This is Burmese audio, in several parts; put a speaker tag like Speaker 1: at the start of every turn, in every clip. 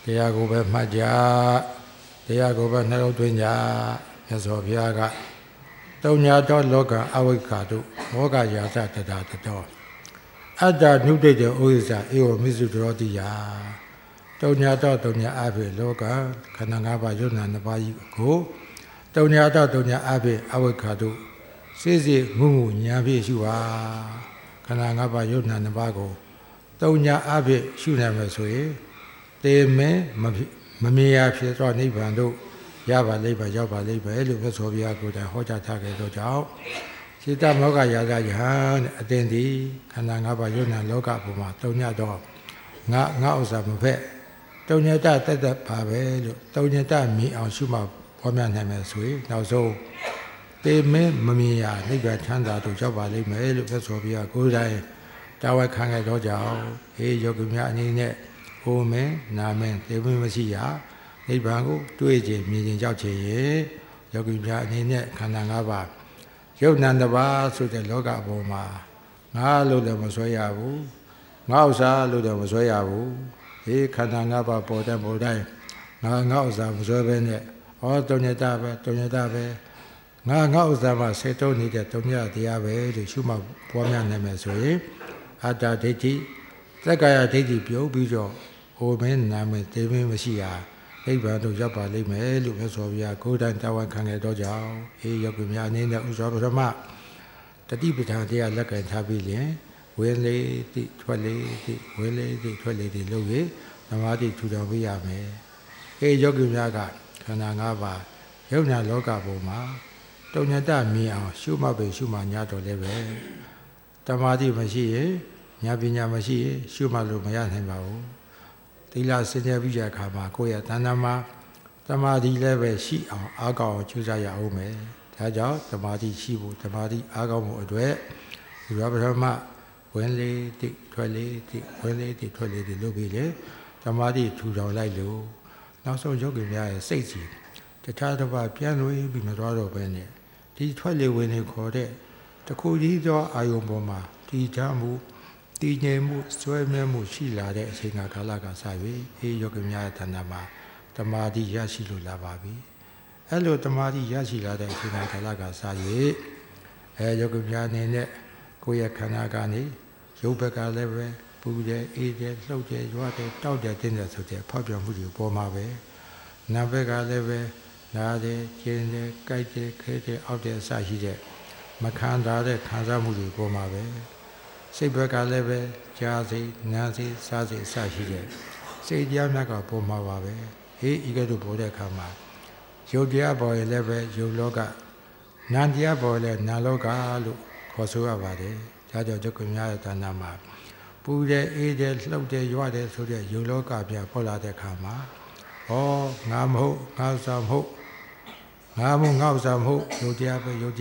Speaker 1: တရားကိုပဲမှတ်ကြတရားကိုပဲနှလုံးသွင်းကြမြတ်စွာဘုရားကတုံညာတော်လောကအဝိခါတုမောဂယာသတတတောအတ္တနုဒိတ္တဩဇာဧဝမိစုတရောတိယတုံညာတော်တုံညာအဖြစ်လောကခန္ဓာ၅ပါးယုံနာ၅ပါးကိုတုံညာတော်တုံညာအဖြစ်အဝိခါတုစိစိငုံငုံညာဖြင့်ရှုပါခန္ဓာ၅ပါးယုံနာ၅ပါးကိုတုံညာအဖြစ်ရှုနိုင်မယ်ဆိုရင်တေမင်းမမြင်ရဖြစ်သောနိဗ္ဗာန်တို့ရပါလိမ့်ပါရောက်ပါလိမ့်ပဲလို့မြတ်စွာဘုရားကိုယ်တိုင်ဟောကြားထားခဲ့သောကြောင့်စေတမောဂယာသယဟန်အတင်ဒီခန္ဓာ၅ပါးယုံနာလောကဘုံမှာတုံညတော့ငါဥစ္စာမဖက်တုံညတတက်ပါပဲလို့တုံညတမြင်အောင်ရှုမှပေါ်များနိုင်မယ်ဆိုရင်နောက်ဆုံးတေမင်းမမြင်ရနိဗ္ဗာန်ချမ်းသာတို့ရောက်ပါလိမ့်မယ်လို့မြတ်စွာဘုရားကိုယ်တိုင်တာဝန်ခံခဲ့သောကြောင့်ဟေးယောဂီများအနေနဲ့ဟိုမင်းနာမင်းတေမင်းမရှိရနိဗ္ဗာန်ကိုတွေ့ခြင်းမြင်ခြင်းကြောက်ခြင်းရဲ့ယောဂီများအနေနဲ့ခန္ဓာ၅ပါးယုတ်နံတစ်ပါးဆိုတဲ့လောကဘုံမှာငါလို့လည်းမဆွဲရဘူးငါဥစ္စာလို့လည်းမဆွဲရဘူးဒီခန္ဓာ၅ပါးပေါ်တဲ့ပေါ်တိုင်းငါဥစ္စာမဆွဲဘဲနဲ့ဟောတုံညတပဲငါဥစ္စာမှာစေတုံးနေတဲ့တုံညတရားပဲလို့ရှုမှတ်ပွားများနိုင်မယ်ဆိုရင်အတ္တဒိဋ္ဌိသက္ကာယဒိဋ္ဌိပြုတ်ပြီးတော့ဟိုမင်းနာမည်တေမင်းမရှိရနိဗ္ဗာန်တို့ရောက်ပါလိမ့်မယ်လို့မြတ်စွာဘုရားကိုယ်တိုင်တာဝန်ခံခဲ့သောကြောင့်အေးယောဂီများအနေနဲ့ဥစွာပထမတတိပဋ္ဌာန်တရားလက်ကင်ထားပြီးလျင်ဝင်လေတိထွက်လေတိဝင်လေတိထွက်လေတိလို့ရသမာဓိထူထောင်ပေးရမယ်အေးယောဂီများကခန္ဓာ၅ပါးယုံနာလောကဘုံမှာတုံညတမြင်အောင်ရှုမှတ်ပဲရှုမှညာတော်လည်းပဲသမာဓိမရှိရင်ဉာဏ်ပညာမရှိရင်ရှုမှတ်လို့မရနိုင်ပါဘူးသီလစင်ကြယ်ပြီးတဲ့အခါမှာကိုယ့်ရဲ့တဏ္ဍာမှာသမာဓိလည်းပဲရှိအောင်အားကောင်းအောင်ကြိုးစားရအောင်မယ်ဒါကြောင့်သမာဓိရှိဖို့သမာဓိအားကောင်းဖို့အတွက်ဒီဘပထမဝင်လေတိထွက်လေတိဝင်လေတိထွက်လေတိလုပ်ပြီးလေသမာဓိထူထောင်လိုက်လို့နောက်ဆုံးယောဂီများရဲ့စိတ်စီတခြားတစ်ပါးပြန်လို့ပြီးမသွားတော့ဘဲနဲ့ဒီထွက်လေဝင်လေခေါ်တဲ့တခုကြီးသောအာယုံပေါ်မှာဒီချမ်းမှုတည်ငြိမ်မှုစွဲမြဲမှုရှိလာတဲ့အချိန်ကာလကစ၍အေးယောဂီများရဲ့တဏ္ဍာမှာတမာတိရရှိလို့လာပါပြီအဲ့လိုတမာတိရရှိလာတဲ့အချိန်ကာလကစ၍ယောဂီများအနေနဲ့ကိုယ့်ရဲ့ခန္ဓာကနေရုပ်ဘက်ကလည်းပဲပူတယ်အေးတယ်လှုပ်တယ်ရွာတယ်တောက်တယ်တင်းတယ်ဆိုတဲ့ဖောက်ပြန်မှုတွေပေါ်မှာပဲနာဘက်ကလည်းပဲနားတယ်ကျင်တယ်ကြိုက်တယ်ခဲတယ်အောက်တယ်အစရှိတဲ့မခံတာတဲ့ခံစားမှုတွေပေါ်မှာပဲစိတ်ဘက်ကလည်းပဲကြားစိနားစိစားစိအစရှိတဲ့စိတ်တရားများကပေါ်မှာပါပဲဟေးဤကဲ့သို့ပေါ်တဲ့အခါမှာယုတ်တရားပေါ်ရင်လည်းပဲယုတ်လောကနာမ်တရားပေါ်လည်းနာလောကလို့ခေါ်ဆိုရပါတယ်ဒါကြောင့်ဒုက္ခများရဲ့တဏ္ဍာမှာပူတယ်အေးတယ်လှုပ်တယ်ရွာတယ်ဆိုတဲ့ယုတ်လောကပြပေါ်လာတဲ့အခါမှာဩငါမဟုတ်ငါဥစ္စာမဟုတ်ငါမဟုတ်ငါဥစ္စာမဟုတ်ယုတ်တရားပဲလို့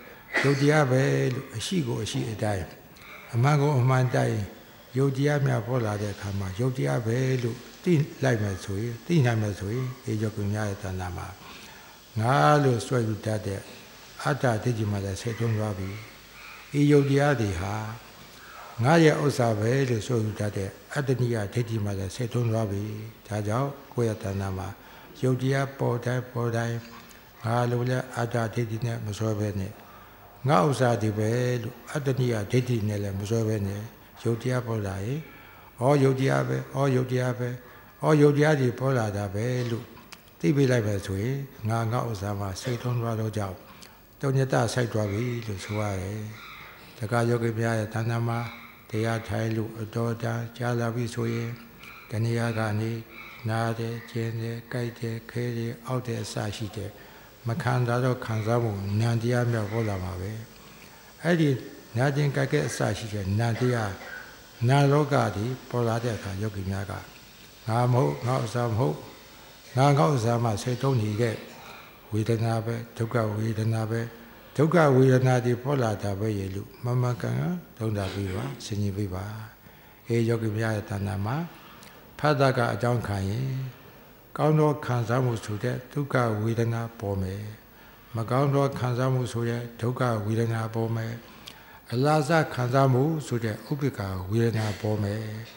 Speaker 1: အရှိကိုအရှိအတိုင်းအမှန်ကိုအမှန်တိုင်းယုတ်တရားများပေါ်လာတဲ့အခါမှာယုတ်တရားပဲလို့သိနိုင်မယ်ဆိုရင်အေယောဂီများရဲ့တဏ္ဍာမှာငါလို့ဆွဲယူတတ်တဲ့အတ္တဒိဋ္ဌိမှလည်းဆက်သွန်းသွားပြီအေယုတ်တရားတွေဟာငါရဲ့ဥစ္စာပဲလို့ဆွဲယူတတ်တဲ့အတ္တနိယဒိဋ္ဌိမှလည်းဆက်သွန်းသွားပြီဒါကြောင့်ကိုယ့်ရဲ့တဏ္ဍာမှာယုတ်တရားပေါ်တိုင်းငါလို့လည်းအတ္တဒိဋ္ဌိနဲ့မဆွဲဘဲနဲ့ငါဥစ္စာဒီပဲလို့အတ္တနိယဒိဋ္ဌိနဲ့လည်းမဆွဲဘဲနဲ့ယုတ်တရားပေါ်လာရင်ယုတ်တရားပဲယုတ်တရားကြီးပေါ်လာတာပဲလို့သိပေးလိုက်ပဲဆိုရင်ငါဥစ္စာမှာစိတ်ထုံးသွားတော့ကြောင့်တုံညတစိုက်သွားပြီလို့ဆိုရတယ်တက္ကယောဂီများရဲ့တဏ္ဍာမှာတရားထိုင်လို့အတော်တန်ကြာလာပြီဆိုရင်တဏှာကနေနားတယ်ကျင်တယ်ကြိုက်တယ်ခဲတယ်အောက်တယ်အစရှိတယ်မခံတာတော့ခံစားမှုဉာဏ်တရားမြောက်ပေါ်လာမှာပဲအဲ့ဒီနာကျင်ကြိုက်တဲ့အစရှိတဲ့ဉာဏ်တရားနာလောကဒီပေါ်လာတဲ့အခါယောဂီများကငါမဟုတ်ငါဥစ္စာမဟုတ်ငါဥစ္စာမှစိတ်တုံးနေတဲ့ဝေဒနာပဲဒုက္ခဝေဒနာပဲဒုက္ခဝေဒနာဒီပေါ်လာတာပဲရေလို့မမကန်သုံးတာပြီးပါဆင်ញင်ပြီးပါအေယောဂီများရဲ့တဏ္ဍာမှာဖတ်တာကအကြောင်းခံရင်ကောင်းသောခံစားမှုဆိုတဲ့ဒုက္ခဝေဒနာပေါ်မယ်မကောင်းသောခံစားမှုဆိုတဲ့ဒုက္ခဝေဒနာပေါ်မယ်အလားစားခံစားမှုဆိုတဲ့ဥပိ္ပခာဝေဒနာပေါ်မယ်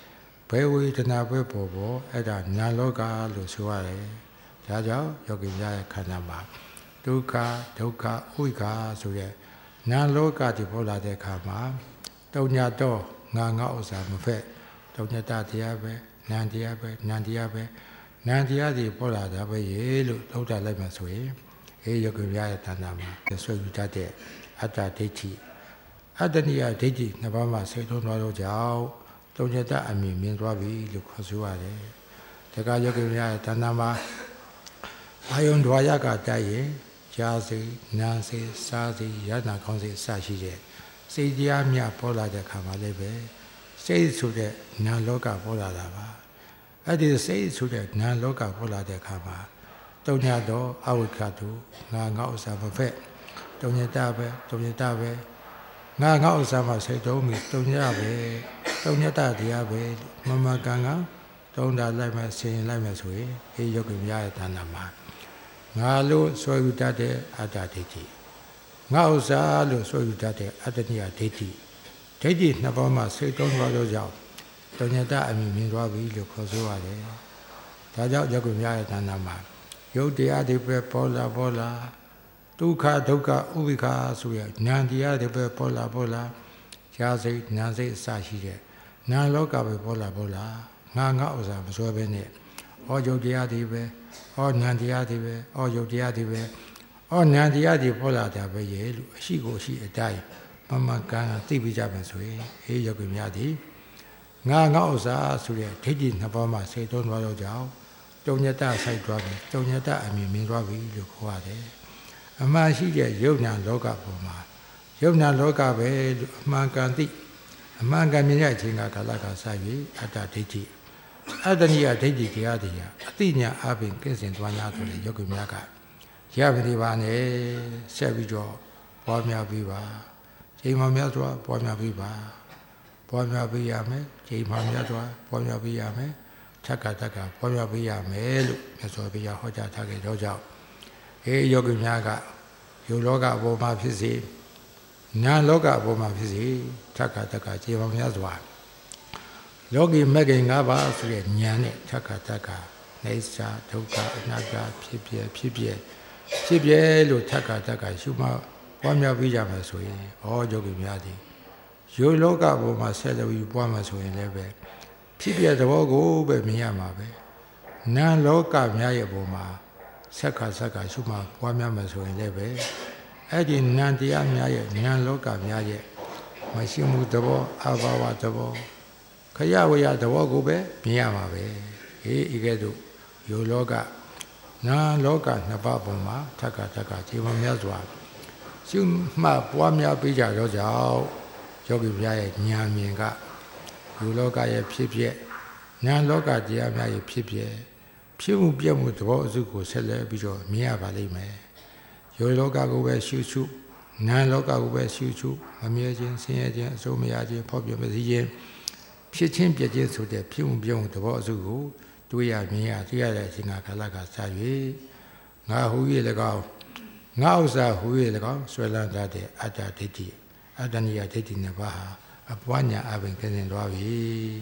Speaker 1: ဘယ်ဝေဒနာပဲပေါ်ပေါ်အဲ့ဒါနာလောကလို့ဆိုရတယ်ဒါကြောင့်ယောဂီများရဲ့ခန္ဓာမှာဒုက္ခဒုက္ခဥိက္ခဆိုတဲ့နာလောကဒီပေါ်လာတဲ့အခါမှာတုံညာတော့ငါဥစ္စာမဖက်တုံညတတရားပဲနန္တရားပဲနန္တရားပဲနန္တရားဒီပေါ်လာတာပဲရေလို့ထုတ်တာလိုက်မှဆိုရင်ယောဂီများရဲ့တဏ္ဍာမှာဆွေယူတတ်တဲ့အတ္တဒိဋ္ဌိအတ္တနိယဒိဋ္ဌိနှစ်ပါးမှာစိတ်ထုံးသွားတော့ကြောင့်တုံညတအမြင်မြင်သွားပြီလို့ခေါ်ဆိုရတယ်။ဒါကယောဂီများရဲ့တဏ္ဍာမှာအာယုံဓဝါယကတိုက်ရင်ကြားစိနာစိစားစိယနာကောင်းစိအစရှိတဲ့စိတ်တရားမြပေါ်လာတဲ့ခါမှာလည်းပဲစိတ်ဆိုတဲ့နာလောကပေါ်လာတာပါအဲ့ဒီစိတ်ဆိုတဲ့နာလောကပေါ်လာတဲ့ခါမှာတုံညတော့အဝိခတုငါဥစ္စာမဖက်တုံညတပဲတုံညတပဲငါဥစ္စာမှာစိတ်တုံးပြီတုံညပဲတုံညတတရားပဲမမကန်ကတုံးတာလိုက်မှဆင်လိုက်မှဆိုရင်ယောဂီများရဲ့တဏ္ဍာမှာငါလို့ဆွဲယူတတ်တဲ့အတ္တဒိဋ္ဌိငါဥစ္စာလို့ဆွဲယူတတ်တဲ့အတ္တနိယဒိဋ္ဌိဒိဋ္ဌိနှစ်ပါးမှာစိတ်တုံးသွားလို့ကြောင့်တုံညတအမြင်မြင်သွားပြီလို့ခေါ်ဆိုရတယ်ဒါကြောင့်ယောဂီများရဲ့တဏ္ဍာမှာယုတ်တရားတွေပဲပေါ်လာဒုက္ခဒုက္ခဥပိ္ပခာဆိုရဉာဏ်တရားတွေပဲပေါ်လာရှားစိတ်ဉာဏ်စိတ်အစရှိတဲ့ဉာဏ်လောကပဲပေါ်လာငါဥစ္စာမစွဲပဲနဲ့ဩယုတ်တရားတွေပဲဩဉာဏ်တရားတွေပဲဩယုတ်တရားတွေပဲဩဉာဏ်တရားတွေပေါ်လာတာပဲရဲ့လို့အရှိကိုအရှိအတိုင်းမမကန်သိပြီးကြမယ်ဆိုရင်ယောဂီများသည်ငါဥစ္စာဆိုတဲ့ဒိဋ္ဌိနှစ်ပါးမှာစိတ်သွန်းသွားတော့ကြောင့်တုံညတစိုက်သွားပြီတုံညတအမြင်မြင်သွားပြီလို့ခေါ်ရတယ်အမှန်ရှိတဲ့ယုတ်ဉာဏ်လောကပေါ်မှာယုတ်ဉာဏ်လောကပဲလို့အမှန်ကန်သိအမှန်ကန်မြင်တဲ့အချိန်ကကာလကစ၍အတ္တဒိဋ္ဌိအတ္တနိယဒိဋ္ဌိတရားတွေဟာအတိညာအပြင်ကင်းစင်သွား냐ဆိုတဲ့ယောဂီများကရပါဒီပါနဲ့ဆက်ပြီးတော့ပွားများပြီးပါချိန်မှများစွာပွားများပြီးပါပွားများပြီးရမယ်ချိန်မှများစွာပွားများပြီးရမယ်ထက်ကပွားများပြီးရမယ်လို့မြတ်စွာဘုရားဟောကြားထားခဲ့တော့ကြောင့်ယောဂီများကယုတ်လောကအပေါ်မှာဖြစ်စေနာလောကအပေါ်မှာဖြစ်စေထက်ကချိန်မှများစွာလောကီမဂ္ဂင်၅ပါးဆိုတဲ့ဉာဏ်နဲ့ထက်ကနေစာဒုက္ခအနတ္တဖြစ်ပြလို့ထက်ကရှုမှတ်ပွားများပြီးကြမယ်ဆိုရင်ယောဂီများသည်ယုတ်လောကပေါ်မှာဆက်လက်ပြီးပွားမှာဆိုရင်လည်းပဲဖြစ်ပြသဘောကိုပဲမြင်ရမှာပဲနာလောကများရဲ့ပေါ်မှာဆက်ကရှုမှတ်ပွားများမယ်ဆိုရင်လည်းပဲအဲ့ဒီနံတရားများရဲ့ဉာဏ်လောကများရဲ့မရှိမှုသဘောအဘာဝသဘောခရဝရသဘောကိုပဲမြင်ရမှာပဲဤကဲ့သို့ယုတ်လောကနာလောကနှစ်ပါးပေါ်မှာထက်ကချိန်မှများစွာရှုမှတ်ပွားများပြီးကြတော့ကြောင့်ယောဂီများရဲ့ဉာဏ်မြင်ကယုတ်လောကရဲ့ဖြစ်ဉာဏ်လောကတရားများရဲ့ဖြစ်မှုပြမှုသဘောအစုကိုဆက်လက်ပြီးတော့မြင်ရပါလိမ့်မယ်ယုတ်လောကကိုပဲရှုဉာဏ်လောကကိုပဲရှုမမြဲခြင်းဆင်းရဲခြင်းအစိုးမရခြင်းဖောက်ပြန်မစည်းခြင်းဖြစ်ချင်းပြည့်ခြင်းဆိုတဲ့ဖြစ်မှုပြမှုသဘောအစုကိုတွေ့ရမြင်ရသိရတဲ့အချိန်ကာလကစ၍ငါဟူ၍၎င်းငါဥစ္စာဟူ၍၎င်းဆွဲလန်းတဲ့အတ္တဒိဋ္ဌိအတ္တနိယဒိဋ္ဌိနှစ်ပါးဟာအပွားညာအပင်ကင်းစင်သွားပြီ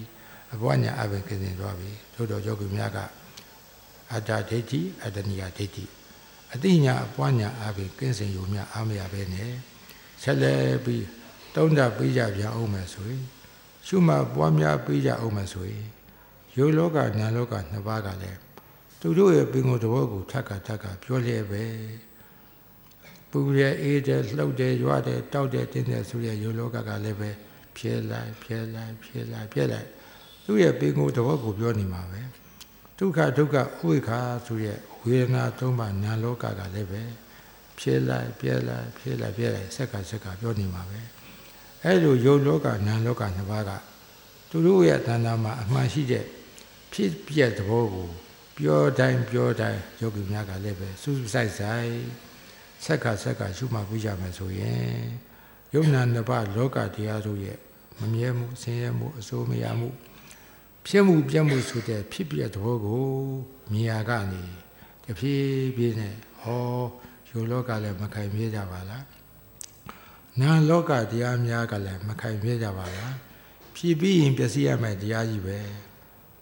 Speaker 1: သို့တော်ယောဂီများကအတ္တဒိဋ္ဌိအတ္တနိယဒိဋ္ဌိအတိညာအပွားညာအပင်ကင်းစင်ယူများအားမရပဲနဲ့ဆက်လက်ပြီးတုံးတာပြီးကြပြန်အောင်မယ်ဆိုရင်ရှုမှတ်ပွားများပြီးကြအောင်မယ်ဆိုရင်ယုတ်လောကဉာဏ်လောကနှစ်ပါးကလည်းသူတို့ရဲ့ပင်ကိုယ်သဘောကိုထက်ကပြောလျက်ပဲပူရဲအေးတယ်လှုပ်တယ်ရွာတယ်တောက်တယ်တင်းတယ်ဆိုရယုတ်လောကကလည်းပဲဖြဲလိုက်သူ့ရဲ့ပင်ကိုယ်သဘောကိုပြောနေမှာပဲဒုက္ခဥပိ္ပခာဆိုရဝေဒနာသုံးပါးဉာဏ်လောကကလည်းပဲဖြဲလိုက်ဆက်ကပြောနေမှာပဲအဲ့လိုယုတ်လောကဉာဏ်လောကနှစ်ပါးကသူတို့ရဲ့တဏ္ဍာမှာအမှန်ရှိတဲ့ဖြစ်ပြသဘောကိုပြောတိုင်းယောဂီများကလည်းပဲစူးစိုက်ဆက်ကရှုမှတ်ပြီးကြမယ်ဆိုရင်ယုံနာနှစ်ပါးလောကတရားတို့ရဲ့မမြဲမှုဆင်းရဲမှုအစိုးမရမှုဖြစ်မှုပြတ်မှုဆိုတဲ့ဖြစ်ပြသဘောကိုမြင်ရကနေတဖြည်းဖြည်းနဲ့ယုတ်လောကလည်းမခိုင်မြဲကြပါလားနာလောကတရားများကလည်းမခိုင်မြဲကြပါလားဖြစ်ပြီးရင်ပျက်စီးရမယ့်တရားကြီးပဲ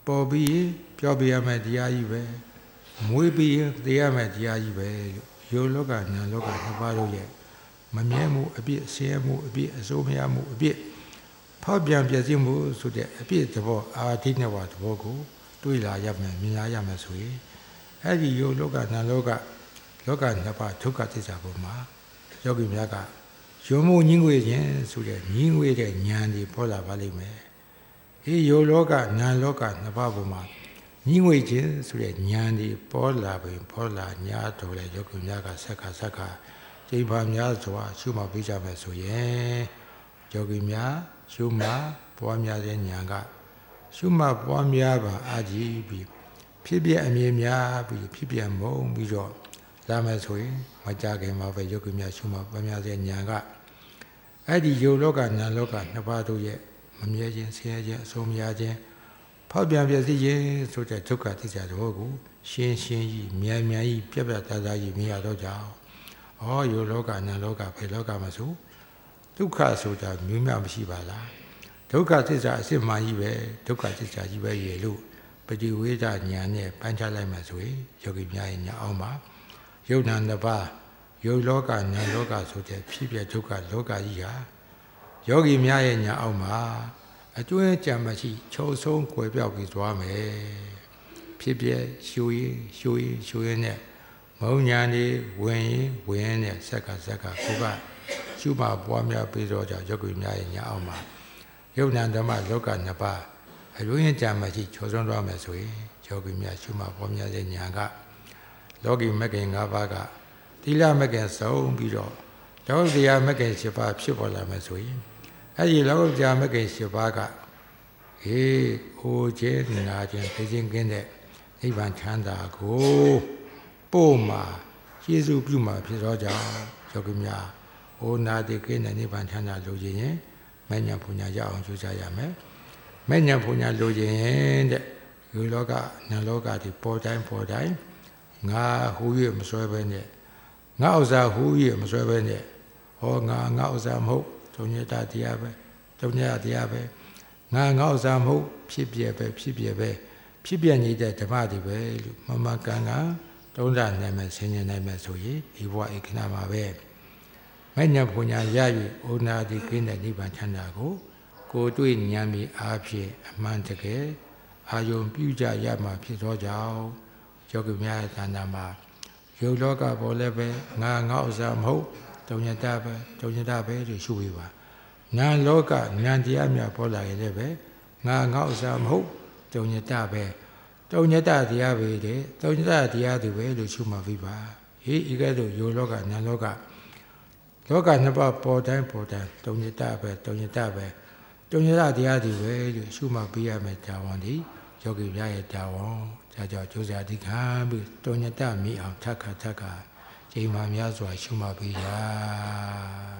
Speaker 1: ပေါ်ပြီးပြောပြရမယ်တရားကြီးပဲမွေးပြီးသိရမယ်တရားကြီးပဲယောလောကနာလောကနှစ်ပါးတို့ရဲ့မမြဲမှုအပြည့်ဆင်းရဲမှုအပြည့်အစိုးမရမှုအပြည့်ဖောက်ပြန်ပြည့်စုံမှုဆိုတဲ့အပြည့်သဘောအာတိနဝသဘောကိုတွေးလာရမယ်မြင်လာရမယ်ဆိုရင်အဲ့ဒီယောလောကနာလောကလောကနှစ်ပါးဒုက္ခသစ္စာပေါ်မှာယောဂီများကယုံမှုညင်းငွေခြင်းဆိုတဲ့ညင်းငွေတဲ့ဉာဏ်ဒီပေါ်လာပါလိမ့်မယ်ဒီယောလောကနာလောကနှစ်ပါးပေါ်မှာညင်းငွေခြင်းဆိုတဲ့ဉာဏ်ဒီပေါ်လာပြီးပေါ်လာညာတော်လေယောဂီများကဆက်ခါချိန်ပါများစွာရှုမှတ်ပေးကြမယ်ဆိုရင်ယောဂီများရှုမှတ်ပွားများတဲ့ဉာဏ်ကရှုမှတ်ပွားများပါအာကြီးပြီးဖြစ်ပြအမြင်များပြီးဖြစ်ပြမုံပြီးတော့လာမယ်ဆိုရင်မကြခင်မှာပဲယောဂီများရှုမှတ်ပွားများတဲ့ဉာဏ်ကအဲ့ဒီယောလောကနာလောကနှစ်ပါးတို့ရဲ့မမြဲခြင်းဆင်းရဲခြင်းအဆုံးမရခြင်းဖောက်ပြန်ပြည့်စည်ခြင်းဆိုတဲ့ဒုက္ခသစ္စာတော်ကိုရှင်းကြီးမြန်ကြီးပြတ်သားကြီးမြင်ရတော့ကြောင်းဩယောလောကနာလောကဘယ်လောကမှာဆိုဒုက္ခဆိုတာမျိုးများမရှိပါလားဒုက္ခသစ္စာအစစ်မှန်ကြီးပဲဒုက္ခသစ္စာကြီးပဲရေလို့ပฏิဝေဒဉာဏ်နဲ့ပန်းချလိုက်မှဆိုရင်ယောဂီများရဲ့ဉာဏ်အောင်မှာယုတ်နာနှစ်ပါးယုတ်လောကနာလောကဆိုတဲ့ဖြစ်ပြဒုက္ခလောကကြီးဟာယောဂီများရဲ့ဉာဏ်အောင်မှာအကျွဲကြံမရှိချုပ်ဆုံးကွယ်ပြောက်ပြီးသွားမယ်ဖြစ်ပြရှူရင်နဲ့မုံညာနေဝင်နဲ့ဆက်ကကိုကရှုမှပွားများပြီးတော့ကြောင့်ယောဂီများရဲ့ဉာဏ်အောင်မှာယုတ်နံဓမ္မလောကနှစ်ပါးအကျွဲကြံမရှိချုပ်ဆုံးသွားမယ်ဆိုရင်ယောဂီများရှုမှပွားများတဲ့ဉာဏ်ကလောကီမဂ္ဂင်၅ပါးကသီလမဂ္ဂင်ဆုံးပြီးတော့လောကတရားမဂ္ဂင်7ပါးဖြစ်ပေါ်လာမယ်ဆိုရင်အဲ့ဒီလောကတရားမဂ္ဂင်7ပါးကဟိခြင်းနာခြင်းသိခြင်းကင်းတဲ့နိဗ္ဗာန်ချမ်းသာကိုပို့မှာကျေစုပြုမှာဖြစ်သောကြောင့်ယောဂီများဩနာတိကင်းတဲ့နိဗ္ဗာန်ချမ်းသာလိုချင်ရင်မဉ္ဇဉ်ပူညာရအောင်ကြိုးစားရမယ်မဉ္ဇဉ်ပူညာလိုချင်တဲ့ဒီလောကနတ်လောကဒီပေါ်တိုင်းငါဟူ၍မစွဲဘဲနဲ့ငါဥစ္စာဟူ၍မစွဲဘဲနဲ့ဟောငါဥစ္စာမဟုတ်ဒုညတတရားပဲဒုညတရားပဲငါဥစ္စာမဟုတ်ဖြစ်ပြနေတဲ့ဓမ္မတွေပဲလို့မကန်တုံးတာနိုင်မယ်ဆင်ញင်နိုင်မယ်ဆိုရင်ဒီဘဝဧကနာမှာပဲမဉ္ဇဉ်ပူညာရ၍ဩနာတိကင်းတဲ့နိဗ္ဗာန်ချမ်းသာကိုတွေ့ဉာဏ်မြင်အားဖြင့်အမှန်တကယ်အာယုံပြုကြရမှာဖြစ်သောကြောင့်ယောဂီများရဲ့ဌာနမှာယုတ်လောကပေါ်လည်းပဲငါဥစ္စာမဟုတ်ဒုညတပဲလို့ရှုဝေပါနာလောကနန္တရားများပေါ်လာရင်လည်းပဲငါဥစ္စာမဟုတ်ဒုညတပဲဒုညတတရားပဲတဲ့ဒုညတတရားသူပဲလို့ရှုမှပြီးပါဟေးဤကဲ့သို့ယုတ်လောကနန္လောကနှစ်ပါးပေါ်တိုင်းဒုညတပဲဒုညတတရားသူပဲလို့ရှုမှပြီးရမယ်တာဝန်ဒီယောဂီများရဲ့တာဝန်ဒါကြောင့်ကြိုးစားတိခံပြီးဒုညတမိအောင်ထက်ခါချိန်မှများစွာရှုမှတ်ပေးရ